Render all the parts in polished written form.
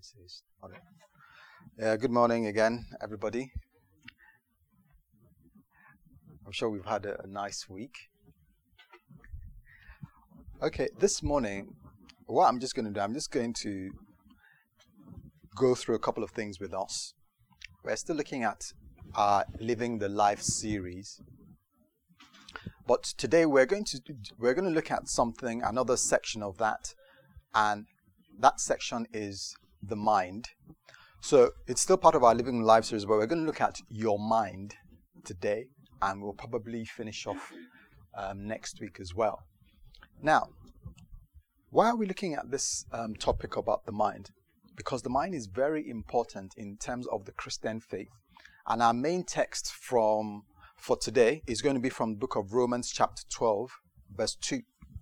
says. Okay. Good morning again, everybody. I'm sure we've had a nice week. Okay, this morning, what I'm just going to do, I'm just going to go through a couple of things with us. We're still looking at our Living the Life series. But today we're going to look at something, another section of that, and that section is the mind. So it's still part of our Living the Life series, but we're going to look at your mind today, and we'll probably finish off next week as well. Now, why are we looking at this topic about the mind? Because the mind is very important in terms of the Christian faith. And our main text for today is going to be from the book of Romans chapter 12, verse 2.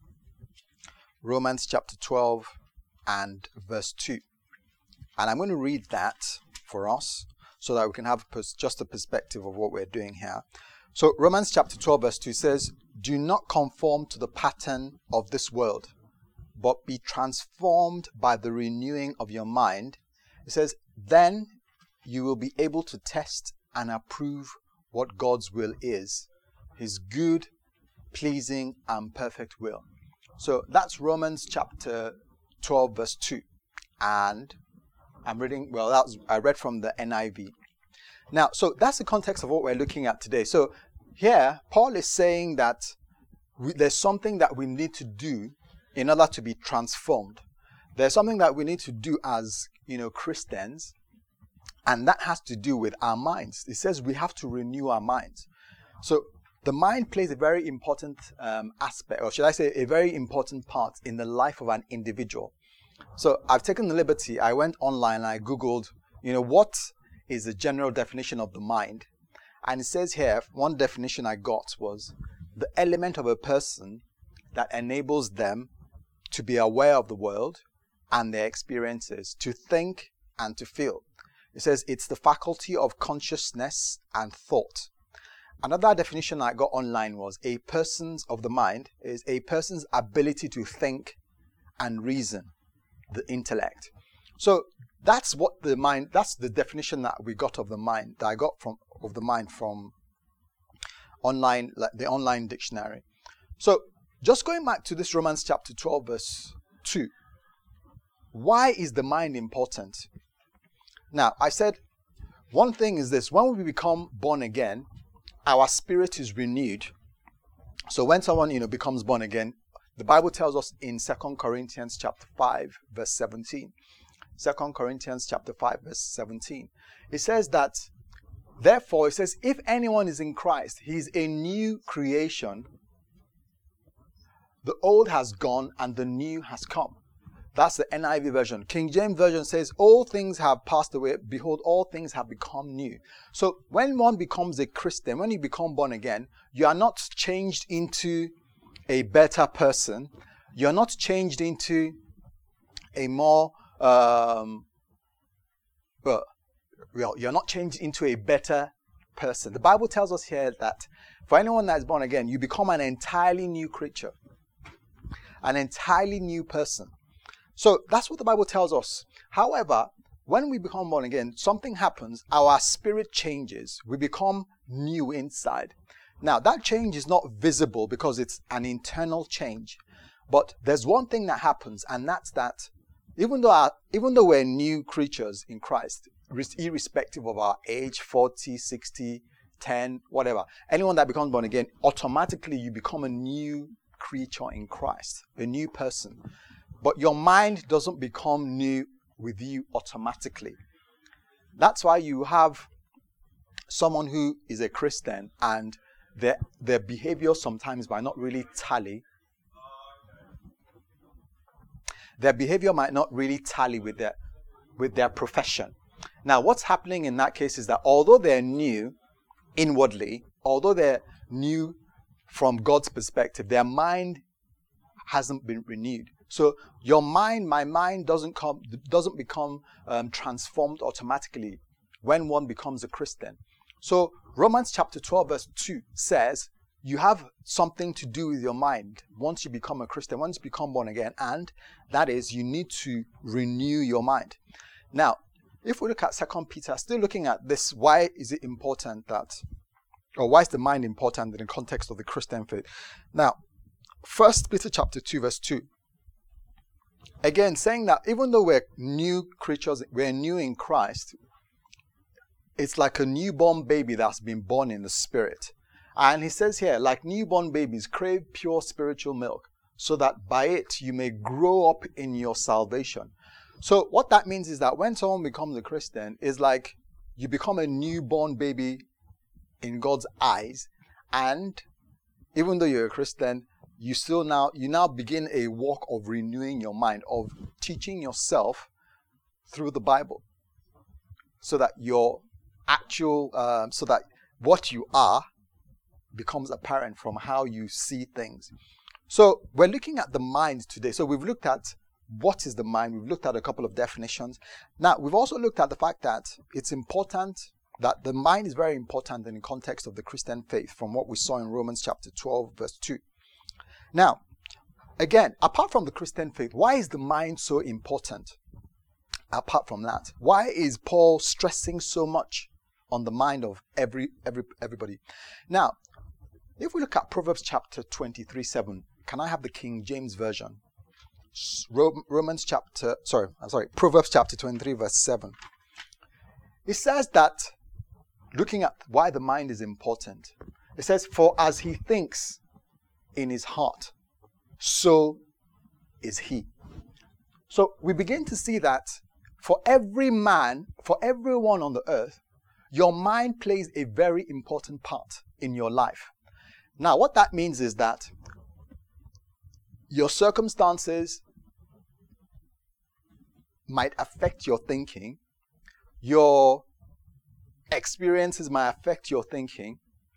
Romans chapter 12 and verse 2. And I'm going to read that for us so that we can have just a perspective of what we're doing here. So Romans chapter 12 verse 2 says, "Do not conform to the pattern of this world, but be transformed by the renewing of your mind." It says, "Then you will be able to test and approve what God's will is, his good, pleasing, and perfect will." So that's Romans chapter 12 verse 2. And I'm reading, I read from the NIV. Now, so that's the context of what we're looking at today. So here, Paul is saying that there's something that we need to do in order to be transformed. There's something that we need to do as, Christians, and that has to do with our minds. It says we have to renew our minds. So the mind plays a very important aspect, or should I say a very important part in the life of an individual. So I've taken the liberty, I went online and I Googled, what is the general definition of the mind? And it says here, one definition I got was the element of a person that enables them to be aware of the world and their experiences, to think and to feel. It says it's the faculty of consciousness and thought. Another definition I got online was a person's of the mind is a person's ability to think and reason, the intellect. So that's what the mind, that's the definition that we got of the mind, that I got from online, like the online dictionary. So just going back to this Romans chapter 12 verse 2, why is the mind important? Now, I said one thing is this: when we become born again, our spirit is renewed. So when someone becomes born again, the Bible tells us in 2 Corinthians chapter 5 verse 17. 2 Corinthians chapter 5 verse 17. It says that, therefore, it says, if anyone is in Christ, he is a new creation. The old has gone and the new has come. That's the NIV version. King James version says, all things have passed away. Behold, all things have become new. So when one becomes a Christian, when you become born again, you are not changed into a better person. You're not changed into a more, you're not changed into a better person. The Bible tells us here that for anyone that is born again, you become an entirely new creature, an entirely new person. So that's what the Bible tells us. However, when we become born again, something happens. Our spirit changes. We become new inside. Now, that change is not visible because it's an internal change. But there's one thing that happens, and that's that even though we're new creatures in Christ, irrespective of our age, 40, 60, 10, whatever, anyone that becomes born again, automatically you become a new creature in Christ, a new person. But your mind doesn't become new with you automatically. That's why you have someone who is a Christian and their behavior sometimes might not really tally. Their behavior might not really tally with their profession. Now, what's happening in that case is that although they're new inwardly, although they're new from God's perspective, their mind hasn't been renewed. So your mind, my mind doesn't become transformed automatically when one becomes a Christian. So Romans chapter 12 verse 2 says you have something to do with your mind once you become a Christian, once you become born again, and that is you need to renew your mind. Now, if we look at 2 Peter, still looking at this, why is it important that, or why is the mind important in the context of the Christian faith? Now, 1 Peter chapter 2, verse 2. Again, saying that even though we're new creatures, we're new in Christ, it's like a newborn baby that's been born in the Spirit. And he says here, like newborn babies, crave pure spiritual milk, so that by it you may grow up in your salvation. So what that means is that when someone becomes a Christian, it's like you become a newborn baby in God's eyes. And even though you're a Christian, you now begin a walk of renewing your mind, of teaching yourself through the Bible, so that your so that what you are becomes apparent from how you see things. So we're looking at the mind today. So we've looked at what is the mind. We've looked at a couple of definitions. Now, we've also looked at the fact that it's important, that the mind is very important in the context of the Christian faith, from what we saw in Romans chapter 12, verse 2. Now, again, apart from the Christian faith, why is the mind so important? Apart from that, why is Paul stressing so much on the mind of everybody? Now, if we look at Proverbs chapter 23, 7, can I have the King James Version? Proverbs chapter 23, verse 7. It says that, looking at why the mind is important, it says, for as he thinks in his heart, so is he. So we begin to see that for every man, for everyone on the earth, your mind plays a very important part in your life. Now, what that means is that your circumstances might affect your thinking. Your experiences might affect your thinking.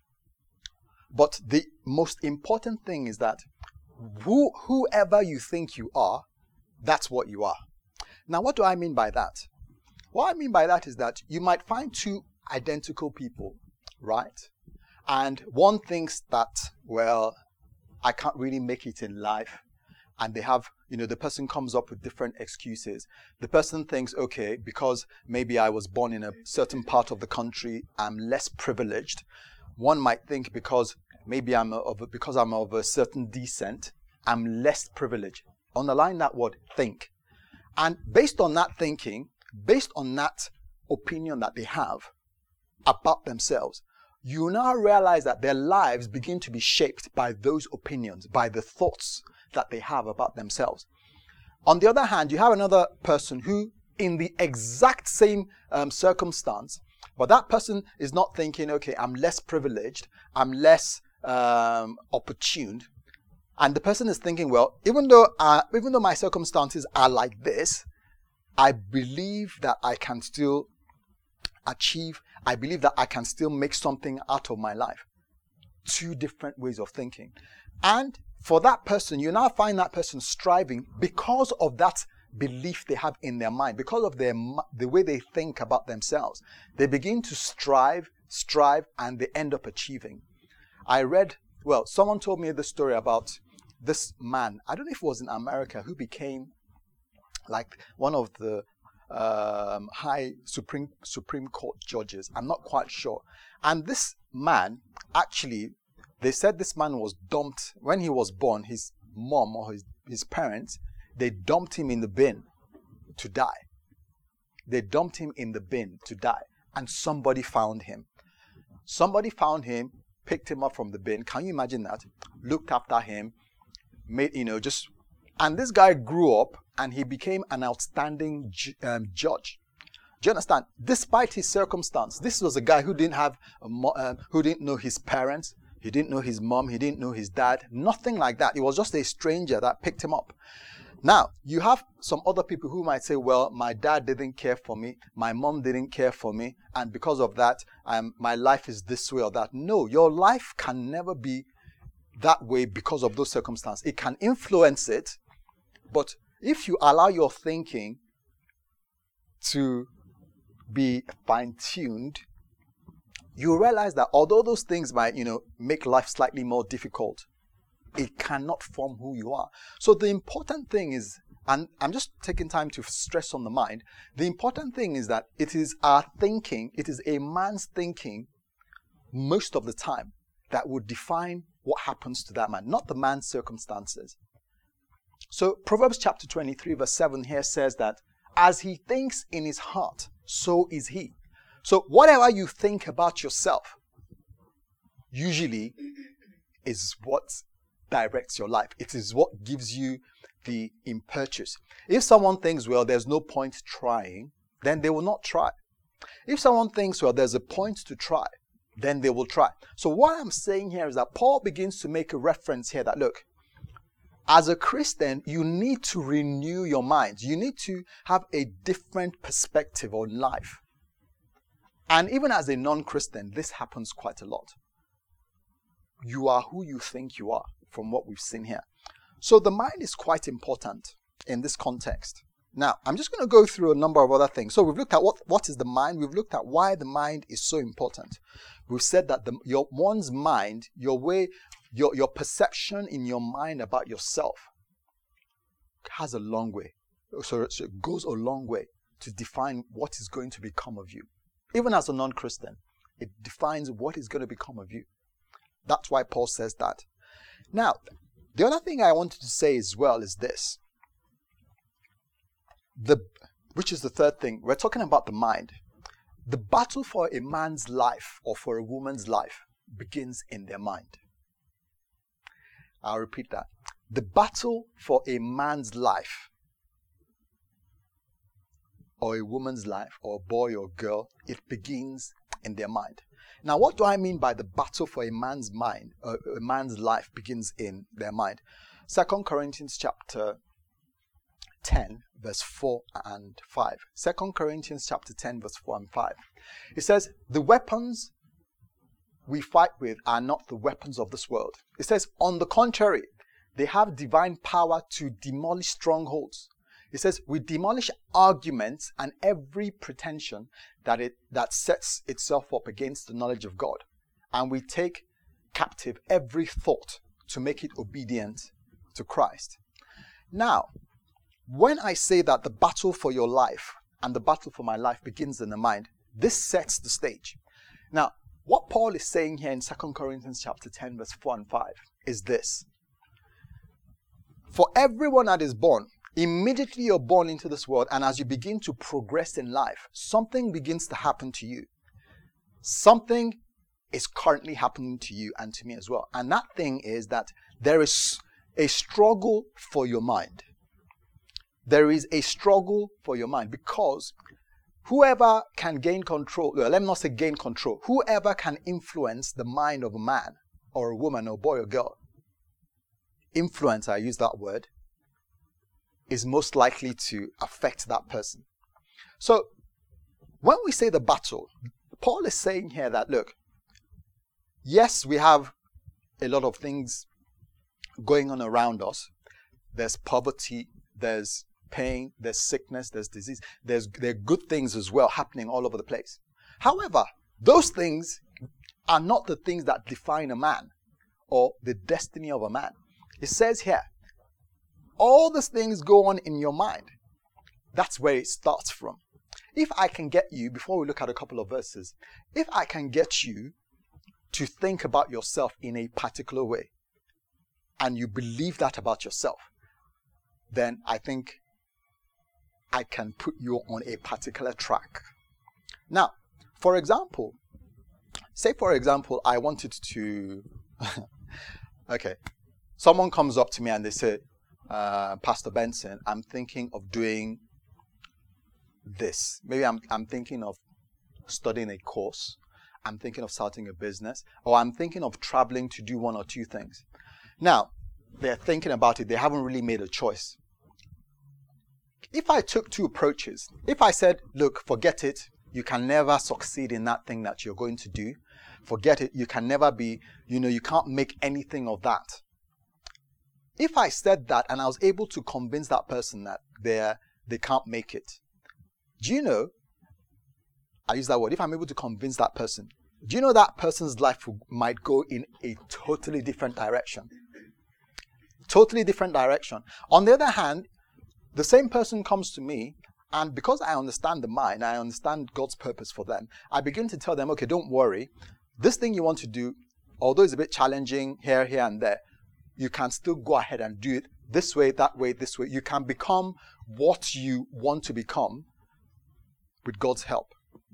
But the most important thing is that whoever you think you are, that's what you are. Now, what do I mean by that? What I mean by that is that you might find two identical people, right? And one thinks that, well, I can't really make it in life. And they have, the person comes up with different excuses. The person thinks, okay, because maybe I was born in a certain part of the country, I'm less privileged. One might think because maybe I'm of a certain descent, I'm less privileged. Underline that word, think. And based on that thinking, based on that opinion that they have about themselves, you now realize that their lives begin to be shaped by those opinions, by the thoughts that they have about themselves. On the other hand, you have another person who, in the exact same circumstance, but that person is not thinking, okay, I'm less privileged, I'm less opportuned. And the person is thinking, well, even though my circumstances are like this, I believe that I can still achieve, I believe that I can still make something out of my life. Two different ways of thinking. And for that person, you now find that person striving because of that belief they have in their mind, because of the way they think about themselves. They begin to strive, and they end up achieving. Someone told me the story about this man, I don't know if it was in America, who became like one of the high Supreme Court judges. I'm not quite sure. And this man, actually, they said this man was dumped when he was born. His mom or his parents, they dumped him in the bin to die. They dumped him in the bin to die. And somebody found him. Somebody found him, picked him up from the bin. Can you imagine that? Looked after him, and this guy grew up and he became an outstanding judge. Do you understand? Despite his circumstance, this was a guy who didn't have who didn't know his parents. He didn't know his mom. He didn't know his dad. Nothing like that. It was just a stranger that picked him up. Now, you have some other people who might say, well, my dad didn't care for me. My mom didn't care for me. And because of that, my life is this way or that. No, your life can never be that way because of those circumstances. It can influence it. But if you allow your thinking to be fine-tuned, you realize that although those things might, make life slightly more difficult, it cannot form who you are. So the important thing is, and I'm just taking time to stress on the mind, the important thing is that it is our thinking, it is a man's thinking most of the time that would define what happens to that man, not the man's circumstances. So Proverbs chapter 23 verse 7 here says that as he thinks in his heart, so is he. So whatever you think about yourself usually is what directs your life. It is what gives you the impetus. If someone thinks, well, there's no point trying, then they will not try. If someone thinks, well, there's a point to try, then they will try. So what I'm saying here is that Paul begins to make a reference here that, look, as a Christian, you need to renew your mind. You need to have a different perspective on life. And even as a non-Christian, this happens quite a lot. You are who you think you are, from what we've seen here. So the mind is quite important in this context. Now, I'm just going to go through a number of other things. So we've looked at what is the mind. We've looked at why the mind is so important. We've said that one's mind, your way, your perception in your mind about yourself has a long way. So it goes a long way to define what is going to become of you. Even as a non-Christian, it defines what is going to become of you. That's why Paul says that. Now, the other thing I wanted to say as well is this. Which is the third thing. We're talking about the mind. The battle for a man's life or for a woman's life begins in their mind. I'll repeat that. The battle for a man's life or a woman's life or a boy or girl, it begins in their mind. Now, what do I mean by the battle for a man's mind, or a man's life begins in their mind? 2 Corinthians chapter 10, verse 4 and 5. 2 Corinthians chapter 10, verse 4 and 5. It says, the weapons we fight with are not the weapons of this world. It says, on the contrary, they have divine power to demolish strongholds. It says, we demolish arguments and every pretension that sets itself up against the knowledge of God. And we take captive every thought to make it obedient to Christ. Now, when I say that the battle for your life and the battle for my life begins in the mind, this sets the stage. Now, what Paul is saying here in 2 Corinthians chapter 10, verse 4 and 5 is this. For everyone that is born, immediately you're born into this world, and as you begin to progress in life, something begins to happen to you. Something is currently happening to you and to me as well. And that thing is that there is a struggle for your mind. There is a struggle for your mind because whoever can gain control, well, let me not say gain control, whoever can influence the mind of a man or a woman or boy or girl, influence, I use that word, is most likely to affect that person. So, when we say the battle, Paul is saying here that, look, yes, we have a lot of things going on around us. There's poverty, there's pain, there's sickness, there's disease. There are good things as well happening all over the place. However, those things are not the things that define a man or the destiny of a man. It says here, all these things go on in your mind. That's where it starts from. If I can get you, before we look at a couple of verses, if I can get you to think about yourself in a particular way, and you believe that about yourself, then I think I can put you on a particular track. Now, for example, I wanted to, okay, someone comes up to me and they say, Pastor Benson, I'm thinking of doing this. Maybe I'm thinking of studying a course. I'm thinking of starting a business. Or I'm thinking of traveling to do one or two things. Now, they're thinking about it. They haven't really made a choice. If I took two approaches, if I said, look, forget it. You can never succeed in that thing that you're going to do. Forget it. You can never be, you can't make anything of that. If I said that and I was able to convince that person that they can't make it, do you know, I use that word, if I'm able to convince that person, do you know that person's life might go in a totally different direction? Totally different direction. On the other hand, the same person comes to me, and because I understand the mind, I understand God's purpose for them, I begin to tell them, okay, don't worry. This thing you want to do, although it's a bit challenging here, and there, you can still go ahead and do it this way, that way, this way. You can become what you want to become with God's help.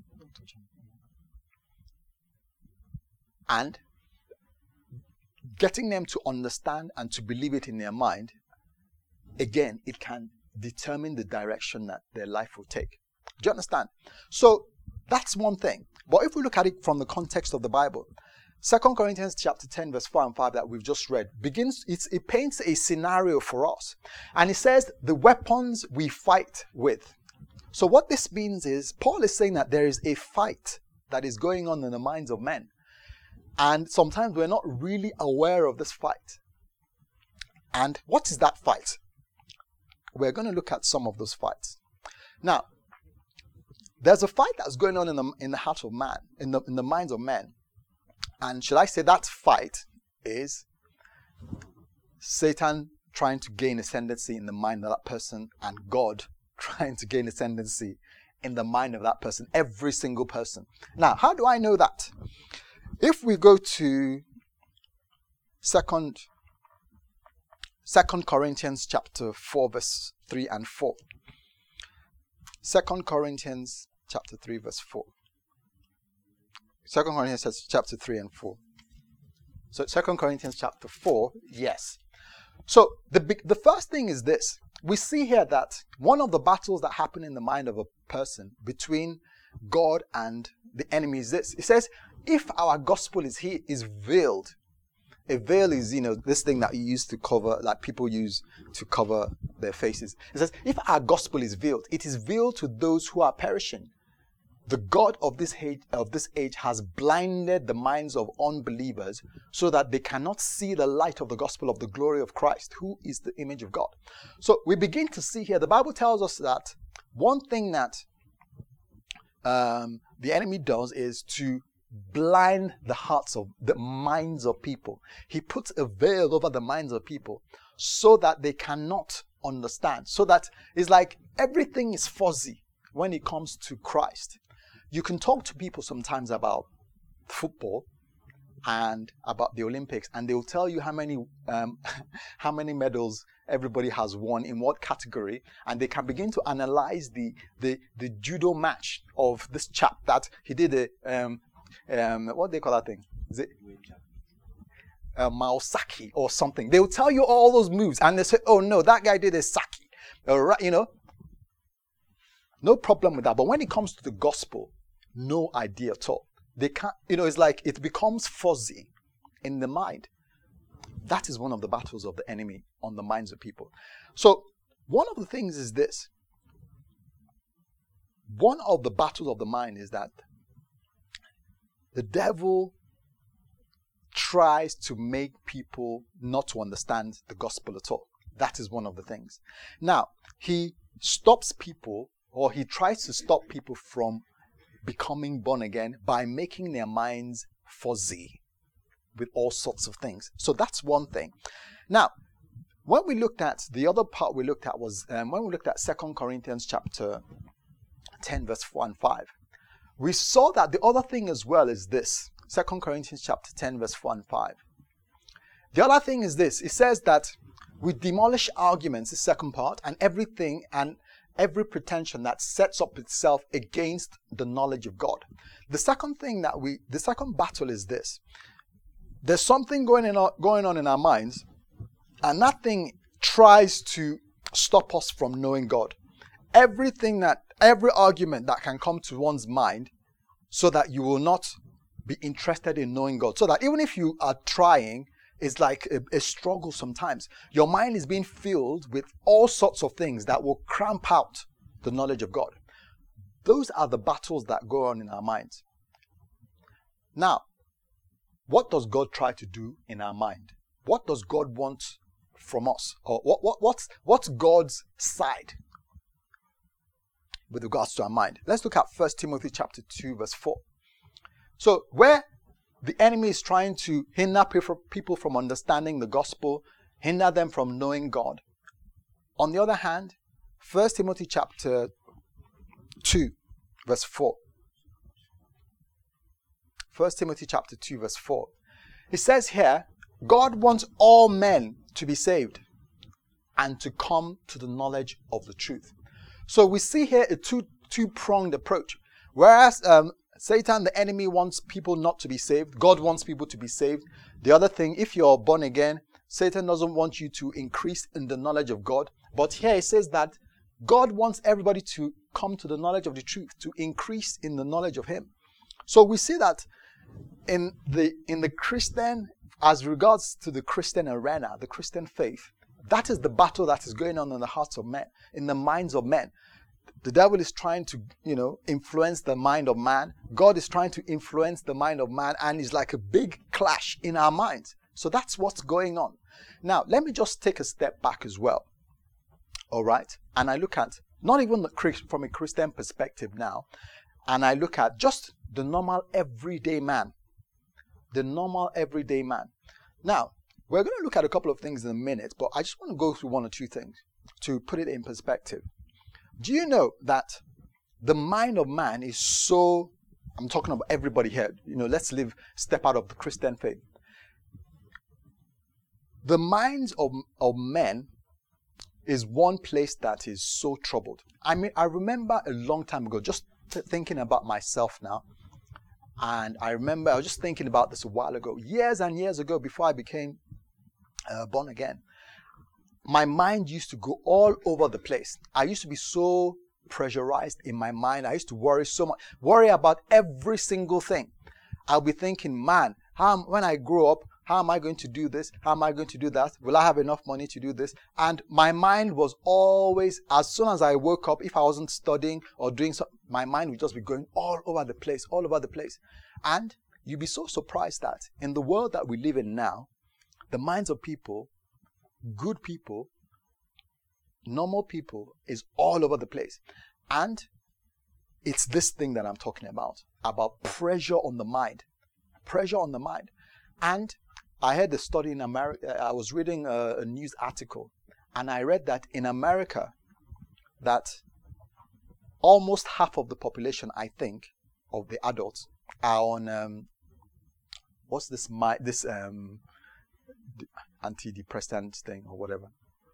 And getting them to understand and to believe it in their mind, again, it can determine the direction that their life will take. Do you understand? So that's one thing. But if we look at it from the context of the Bible, 2 Corinthians chapter 10, verse 4 and 5 that we've just read, it paints a scenario for us. And it says the weapons we fight with. So what this means is, Paul is saying that there is a fight that is going on in the minds of men. And sometimes we're not really aware of this fight. And what is that fight? We're going to look at some of those fights. Now, there's a fight that's going on in the heart of man, in the minds of men. And should I say that fight is Satan trying to gain ascendancy in the mind of that person, and God trying to gain ascendancy in the mind of that person, every single person. Now, how do I know that? If we go to 2 Corinthians chapter 4, verse 3 and 4. 2 Corinthians chapter 3, verse 4. 2 Corinthians chapter 3 and 4. So 2 Corinthians chapter 4, yes. So the first thing is this. We see here that one of the battles that happen in the mind of a person between God and the enemy is this. It says, if our gospel is veiled. A veil is, this thing that you use to cover, like people use to cover their faces. It says, if our gospel is veiled, it is veiled to those who are perishing. The God of this age has blinded the minds of unbelievers so that they cannot see the light of the gospel of the glory of Christ, who is the image of God. So we begin to see here, the Bible tells us that one thing that the enemy does is to blind the minds of people. He puts a veil over the minds of people so that they cannot understand. So that it's like everything is fuzzy when it comes to Christ. You can talk to people sometimes about football and about the Olympics, and they'll tell you how many medals everybody has won in what category, and they can begin to analyze the judo match of this chap that he did what do they call that thing? Is it Maosaki or something? They'll tell you all those moves, and they say, "Oh no, that guy did a saki." No problem with that. But when it comes to the gospel, no idea at all. They can't. It's like it becomes fuzzy in the mind. That is one of the battles of the enemy on the minds of people. So one of the things is this. One of the battles of the mind is that the devil tries to make people not to understand the gospel at all. That is one of the things. Now, he stops people, or he tries to stop people from becoming born again by making their minds fuzzy with all sorts of things. So that's one thing. Now, when we looked at, the other part we looked at was, when we looked at 2 Corinthians chapter 10, verse 4 and 5. We saw that the other thing as well is this. 2 Corinthians chapter 10, verse 4 and 5. The other thing is this. It says that we demolish arguments, the second part, and everything and every pretension that sets up itself against the knowledge of God. The second battle is this. There's something going on in our minds, and that thing tries to stop us from knowing God. Every argument that can come to one's mind so that you will not be interested in knowing God. So that even if you are trying, it's like a struggle sometimes. Your mind is being filled with all sorts of things that will cramp out the knowledge of God. Those are the battles that go on in our minds. Now, what does God try to do in our mind? What does God want from us? Or what's God's side with regards to our mind? Let's look at 1 Timothy chapter 2, verse 4. So where the enemy is trying to hinder people from understanding the gospel, hinder them from knowing God. On the other hand, 1 Timothy chapter 2, verse 4. 1 Timothy chapter 2, verse 4. It says here, God wants all men to be saved and to come to the knowledge of the truth. So we see here a two-pronged approach. Whereas Satan, the enemy, wants people not to be saved, God wants people to be saved. The other thing, if you're born again, Satan doesn't want you to increase in the knowledge of God. But here it says that God wants everybody to come to the knowledge of the truth, to increase in the knowledge of Him. So we see that in the Christian, as regards to the Christian arena, the Christian faith, that is the battle that is going on in the hearts of men, in the minds of men. The devil is trying to, influence the mind of man. God is trying to influence the mind of man, and it's like a big clash in our minds. So that's what's going on. Now, let me just take a step back as well. All right? And I look at, not even from a Christian perspective now, and I look at just the normal everyday man. The normal everyday man. Now, we're going to look at a couple of things in a minute, but I just want to go through one or two things to put it in perspective. Do you know that the mind of man is so, I'm talking about everybody here, let's step out of the Christian faith. The minds of men is one place that is so troubled. I mean, I remember a long time ago, just thinking about myself now, and I remember I was just thinking about this a while ago, years and years ago, before I became born again. My mind used to go all over the place. I used to be so pressurized in my mind. I used to worry so much, worry about every single thing. I'll be thinking, man, when I grow up, how am I going to do this? How am I going to do that? Will I have enough money to do this? And my mind was always, as soon as I woke up, if I wasn't studying or doing something, my mind would just be going all over the place, all over the place. And you'd be so surprised that in the world that we live in now, the minds of people, good people, normal people, is all over the place. And it's this thing that I'm talking about pressure on the mind. Pressure on the mind. And I had a study in America. I was reading a news article, and I read that in America, that almost half of the population, I think, of the adults are on antidepressant thing or whatever.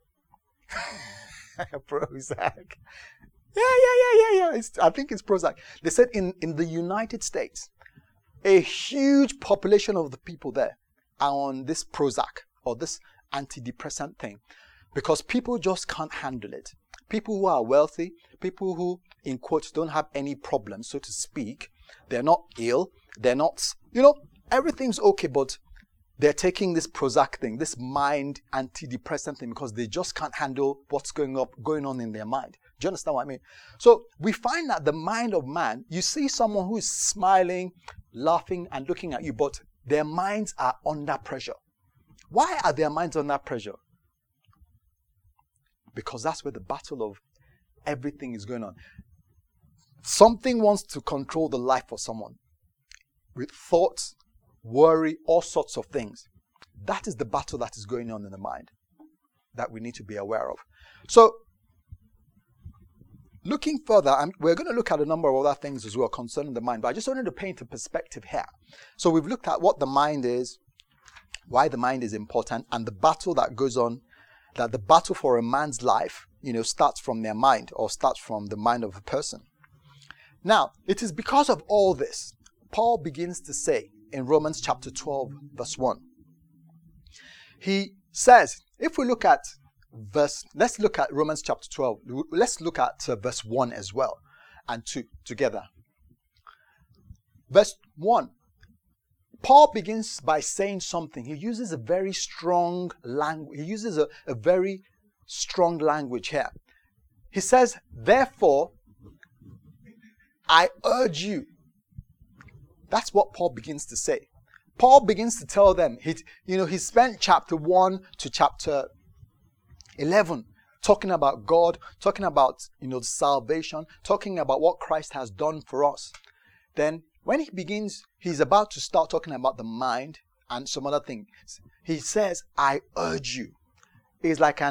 Prozac. Yeah. I think it's Prozac. They said in the United States, a huge population of the people there are on this Prozac or this antidepressant thing because people just can't handle it. People who are wealthy, people who, in quotes, don't have any problems, so to speak, they're not ill, they're not, everything's okay, but they're taking this Prozac thing, this mind antidepressant thing, because they just can't handle what's going on in their mind. Do you understand what I mean? So we find that the mind of man, you see someone who is smiling, laughing, and looking at you, but their minds are under pressure. Why are their minds under pressure? Because that's where the battle of everything is going on. Something wants to control the life of someone with thoughts, worry, all sorts of things. That is the battle that is going on in the mind that we need to be aware of. So, looking further, we're going to look at a number of other things as well concerning the mind, but I just wanted to paint a perspective here. So we've looked at what the mind is, why the mind is important, and the battle that goes on, that the battle for a man's life, starts from their mind or starts from the mind of a person. Now, it is because of all this, Paul begins to say in Romans chapter 12, verse 1. He says, if we look at let's look at Romans chapter 12. Let's look at verse 1 as well and 2 together. Verse 1. Paul begins by saying something. He uses a very strong language. He uses a very strong language here. He says, therefore, I urge you. That's what Paul begins to say. Paul begins to tell them, he spent chapter 1 to chapter 11 talking about God, talking about, salvation, talking about what Christ has done for us. Then when he begins, he's about to start talking about the mind and some other things. He says, I urge you. It's like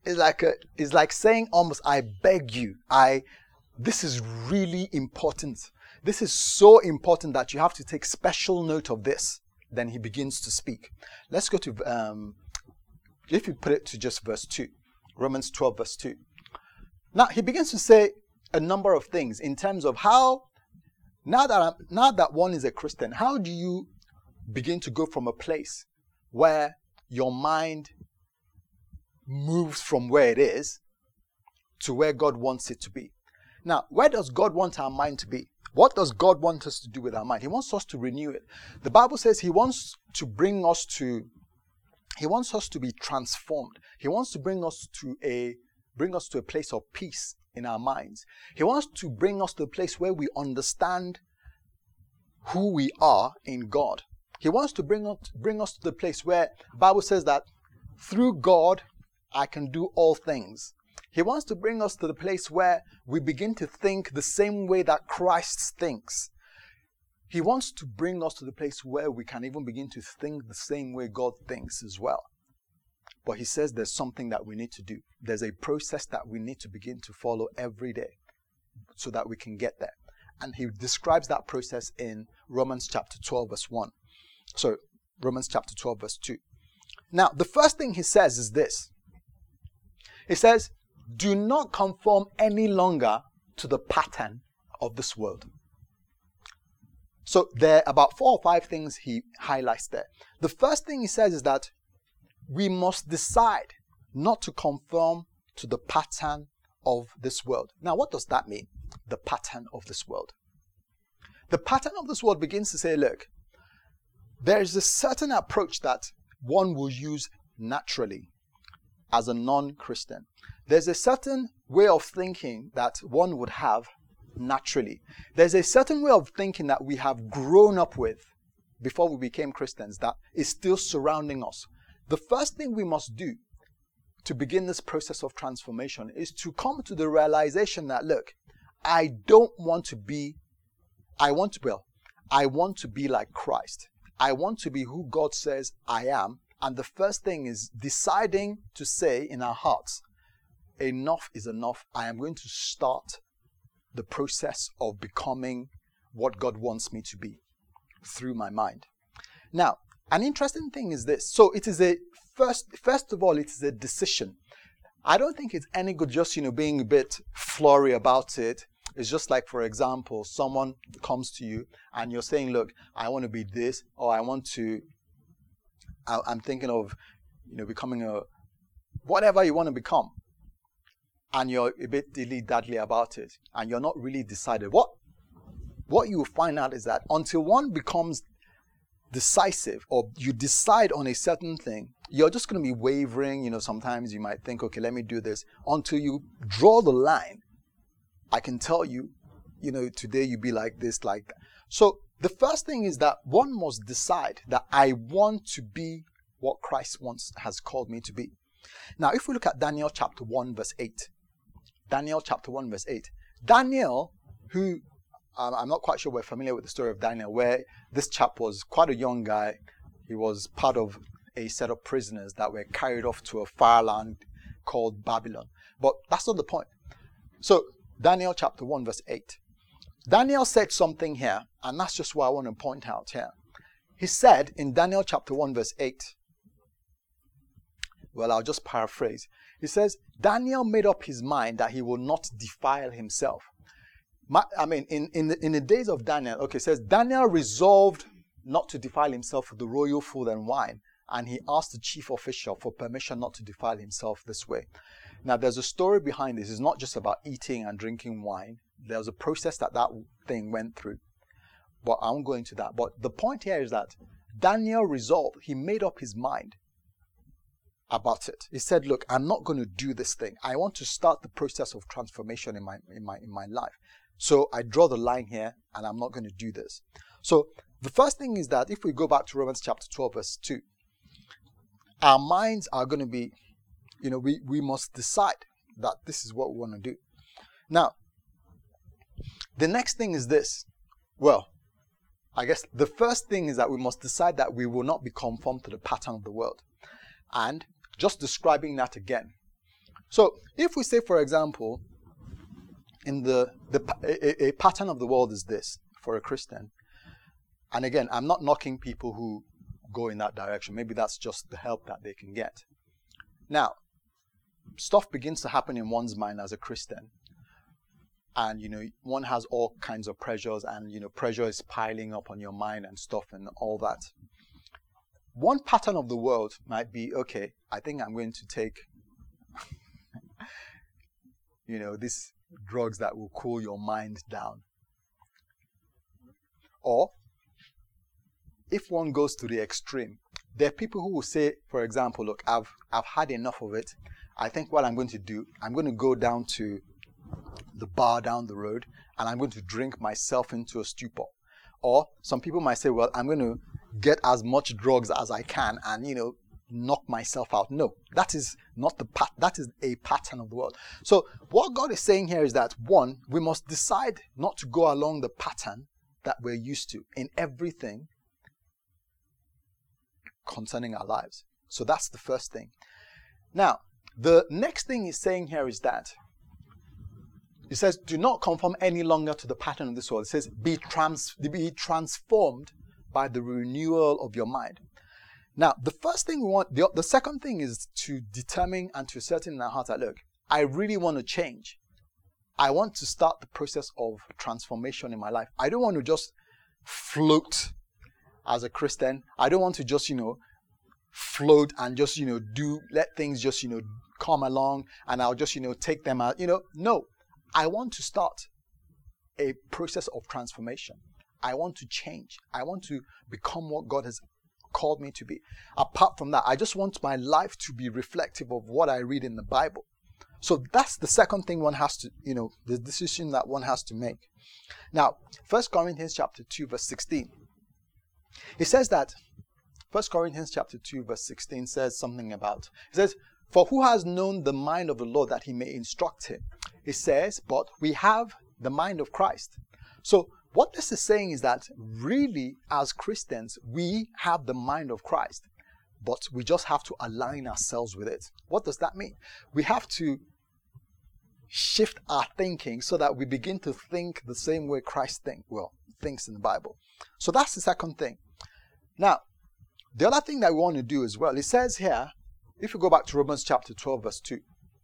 it's like saying almost, I beg you, this is really important. This is so important that you have to take special note of this. Then he begins to speak. Let's go to, if you put it to just verse 2, Romans 12 verse 2. Now he begins to say a number of things in terms of how, now that one is a Christian, how do you begin to go from a place where your mind moves from where it is to where God wants it to be. Now, where does God want our mind to be? What does God want us to do with our mind? He wants us to renew it. The Bible says he wants to bring us to, he wants us to be transformed. He wants to bring us to a place of peace in our minds. He wants to bring us to a place where we understand who we are in God. He wants to bring us to the place where the Bible says that through God, I can do all things. He wants to bring us to the place where we begin to think the same way that Christ thinks. He wants to bring us to the place where we can even begin to think the same way God thinks as well. But he says there's something that we need to do. There's a process that we need to begin to follow every day so that we can get there. And he describes that process in Romans chapter 12 verse 1. So Romans chapter 12 verse 2. Now, the first thing he says is this. He says, do not conform any longer to the pattern of this world. So there are about 4 or 5 things he highlights there. The first thing he says is that we must decide not to conform to the pattern of this world. Now, what does that mean? The pattern of this world. The pattern of this world begins to say, look, there is a certain approach that one will use naturally as a non-Christian. There's a certain way of thinking that one would have naturally. There's a certain way of thinking that we have grown up with before we became Christians that is still surrounding us. The first thing we must do to begin this process of transformation is to come to the realization that, look, I want to be like Christ. I want to be who God says I am. And the first thing is deciding to say in our hearts, enough is enough. I am going to start the process of becoming what God wants me to be through my mind. Now, an interesting thing is this. So it is first of all, it is a decision. I don't think it's any good just, being a bit flowery about it. It's just like, for example, someone comes to you and you're saying, look, I want to be this, or I'm thinking of, becoming whatever you want to become. And you're a bit dilly-dally about it. And you're not really decided. What you will find out is that until one becomes decisive, or you decide on a certain thing, you're just going to be wavering. Sometimes you might think, okay, let me do this. Until you draw the line, I can tell you, today you be like this, like that. So the first thing is that one must decide that I want to be what Christ has called me to be. Now, if we look at Daniel chapter 1 verse 8. Daniel chapter 1 verse 8. Daniel, who, I'm not quite sure we're familiar with the story of Daniel, where this chap was quite a young guy. He was part of a set of prisoners that were carried off to a far land called Babylon. But that's not the point. So, Daniel chapter 1 verse 8. Daniel said something here, and that's just what I want to point out here. He said in Daniel chapter 1 verse 8, well, I'll just paraphrase. He says, Daniel made up his mind that he will not defile himself. In the days of Daniel, it says, Daniel resolved not to defile himself with the royal food and wine, and he asked the chief official for permission not to defile himself this way. Now, there's a story behind this. It's not just about eating and drinking wine. There's a process that thing went through. But I won't go into that. But the point here is that Daniel resolved. He made up his mind about it. He said, look, I'm not going to do this thing. I want to start the process of transformation in my life. So I draw the line here, and I'm not going to do this. So the first thing is that if we go back to Romans chapter 12 verse 2, our minds are going to be, we must decide that this is what we want to do. Now, the next thing is this. Well, I guess the first thing is that we must decide that we will not be conformed to the pattern of the world. And just describing that again, So if we say, for example, in a pattern of the world is this for a Christian, and again, I'm not knocking people who go in that direction. Maybe that's just the help that they can get. Now, stuff begins to happen in one's mind as a Christian. And, one has all kinds of pressures and, pressure is piling up on your mind and stuff and all that. One pattern of the world might be, okay, I think I'm going to take, these drugs that will cool your mind down. Or, if one goes to the extreme, there are people who will say, for example, look, I've had enough of it. I think what I'm going to do, I'm going to go down to the bar down the road and I'm going to drink myself into a stupor. Or some people might say, well, I'm going to get as much drugs as I can and, knock myself out. No, that is not that is a pattern of the world. So what God is saying here is that, one, we must decide not to go along the pattern that we're used to in everything concerning our lives. So that's the first thing. Now, the next thing he's saying here is that he says, do not conform any longer to the pattern of this world. It says, be transformed by the renewal of your mind. Now, the first thing we want, the second thing is to determine and to ascertain in our heart that, look, I really want to change. I want to start the process of transformation in my life. I don't want to just float as a Christian. I don't want to just, float and just, let things just, come along and I'll just, take them out. No. I want to start a process of transformation. I want to change. I want to become what God has called me to be. Apart from that, I just want my life to be reflective of what I read in the Bible. So that's the second thing one has to, the decision that one has to make. Now, 1 Corinthians chapter 2, verse 16. It says that, 1 Corinthians chapter 2, verse 16 says something about, it says, for who has known the mind of the Lord that he may instruct him? It says, but we have the mind of Christ. So what this is saying is that really, as Christians, we have the mind of Christ, but we just have to align ourselves with it. What does that mean? We have to shift our thinking so that we begin to think the same way Christ thinks in the Bible. So that's the second thing. Now, the other thing that we want to do as well, it says here, if you go back to Romans chapter 12, verse 2.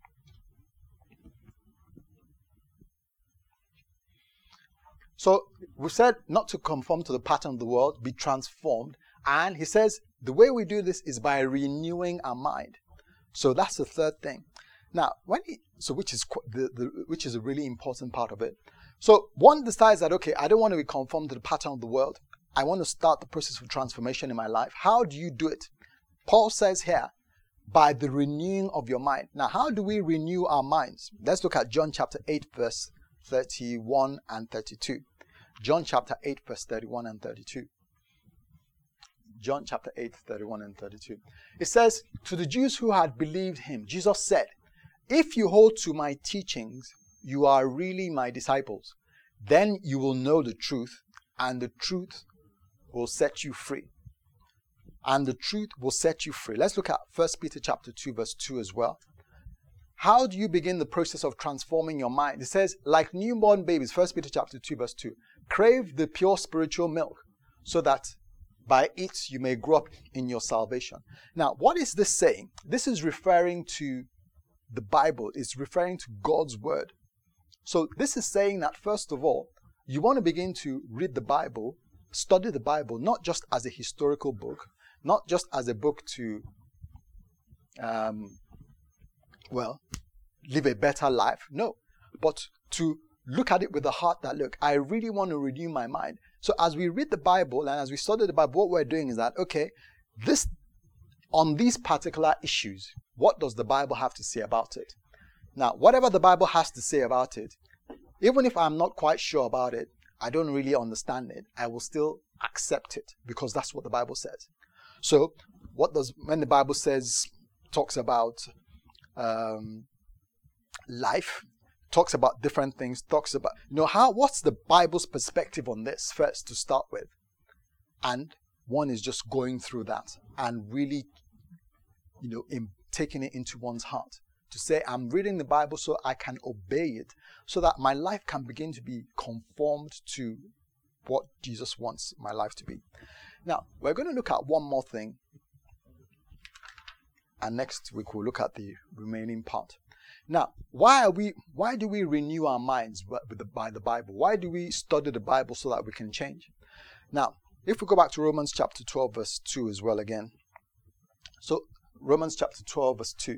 So we said not to conform to the pattern of the world, be transformed. And he says the way we do this is by renewing our mind. So that's the third thing. Now, which is a really important part of it. So one decides that, okay, I don't want to be conformed to the pattern of the world. I want to start the process of transformation in my life. How do you do it? Paul says here, by the renewing of your mind. Now, how do we renew our minds? Let's look at John chapter 8, verse 31 and 32. John chapter 8, verse 31 and 32. John chapter 8, 31 and 32. It says, to the Jews who had believed him, Jesus said, if you hold to my teachings, you are really my disciples. Then you will know the truth, and the truth will set you free. And the truth will set you free. Let's look at 1 Peter chapter 2, verse 2 as well. How do you begin the process of transforming your mind? It says, like newborn babies, 1 Peter chapter 2, verse 2, crave the pure spiritual milk, so that by it you may grow up in your salvation. Now, what is this saying? This is referring to the Bible. It's referring to God's word. So this is saying that, first of all, you want to begin to read the Bible, study the Bible, not just as a historical book, not just as a book to, live a better life. No, but to look at it with the heart that, look, I really want to renew my mind. So as we read the Bible and as we study the Bible, what we're doing is that, okay, on these particular issues, what does the Bible have to say about it? Now, whatever the Bible has to say about it, even if I'm not quite sure about it, I don't really understand it, I will still accept it because that's what the Bible says. So, when the Bible talks about life, talks about different things, talks about, what's the Bible's perspective on this first to start with? And one is just going through that and really, taking it into one's heart to say, I'm reading the Bible so I can obey it, so that my life can begin to be conformed to what Jesus wants my life to be. Now, we're going to look at one more thing, and next week we'll look at the remaining part. Now, why do we renew our minds by the Bible? Why do we study the Bible so that we can change? Now, if we go back to Romans chapter 12, verse 2 as well again. So, Romans chapter 12, verse 2.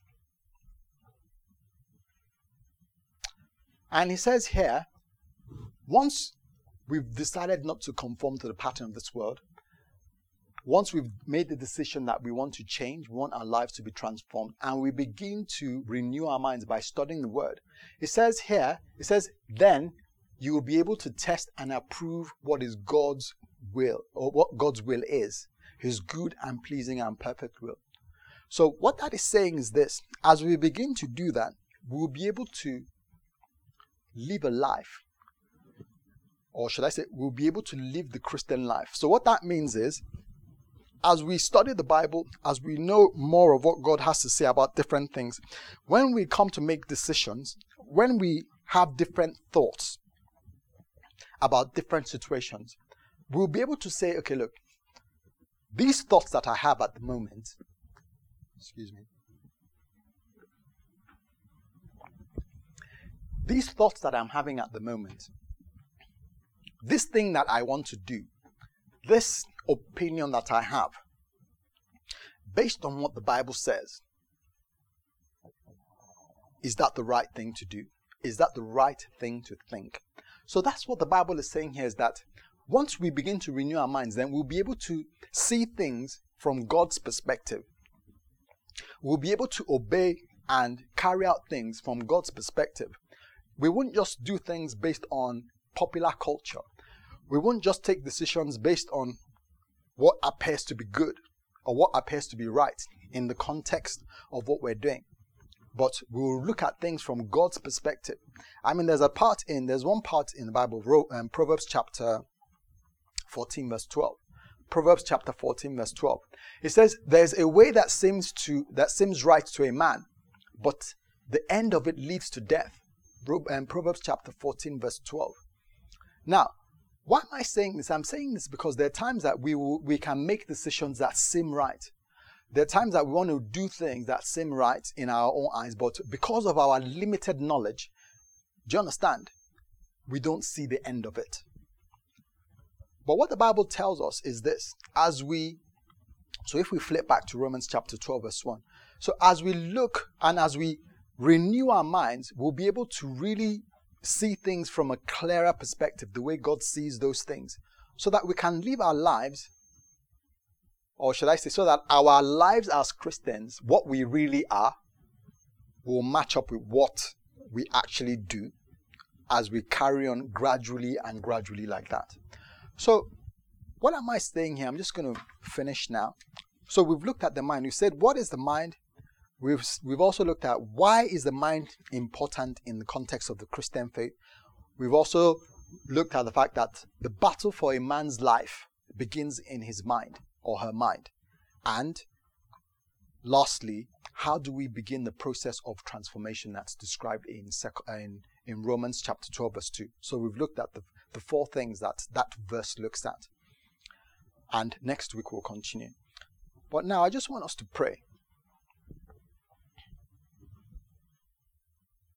And he says here, once we've decided not to conform to the pattern of this world, once we've made the decision that we want to change, we want our lives to be transformed, and we begin to renew our minds by studying the Word. It says here, then you will be able to test and approve what is God's will, or what God's will is, His good and pleasing and perfect will. So what that is saying is this: as we begin to do that, we will be able to live a life, or should I say, we'll be able to live the Christian life. So what that means is, as we study the Bible, as we know more of what God has to say about different things, when we come to make decisions, when we have different thoughts about different situations, we'll be able to say, okay, look, these thoughts that I have at the moment, these thoughts that I'm having at the moment, this thing that I want to do, this opinion that I have, based on what the Bible says, is that the right thing to do? Is that the right thing to think? So that's what the Bible is saying here, is that once we begin to renew our minds, then we'll be able to see things from God's perspective. We'll be able to obey and carry out things from God's perspective. We won't just do things based on popular culture. We won't just take decisions based on what appears to be good or what appears to be right in the context of what we're doing. But we'll look at things from God's perspective. I mean, there's one part in the Bible, Proverbs chapter 14, verse 12. Proverbs chapter 14, verse 12. It says, there's a way that seems right to a man, but the end of it leads to death. Proverbs chapter 14, verse 12. Now, why am I saying this? I'm saying this because there are times that we can make decisions that seem right. There are times that we want to do things that seem right in our own eyes, but because of our limited knowledge, do you understand? We don't see the end of it. But what the Bible tells us is this: so if we flip back to Romans chapter 12, verse 1, so as we look and as we renew our minds, we'll be able to really see things from a clearer perspective, the way God sees those things, so that we can live our lives, or should I say, so that our lives as Christians, what we really are, will match up with what we actually do as we carry on gradually like that. So, what am I saying here? I'm just going to finish now. So we've looked at the mind. We said, what is the mind? We've also looked at why is the mind important in the context of the Christian faith. We've also looked at the fact that the battle for a man's life begins in his mind or her mind. And lastly, how do we begin the process of transformation that's described in Romans chapter 12, verse 2. So we've looked at the four things that verse looks at. And next week we'll continue. But now I just want us to pray.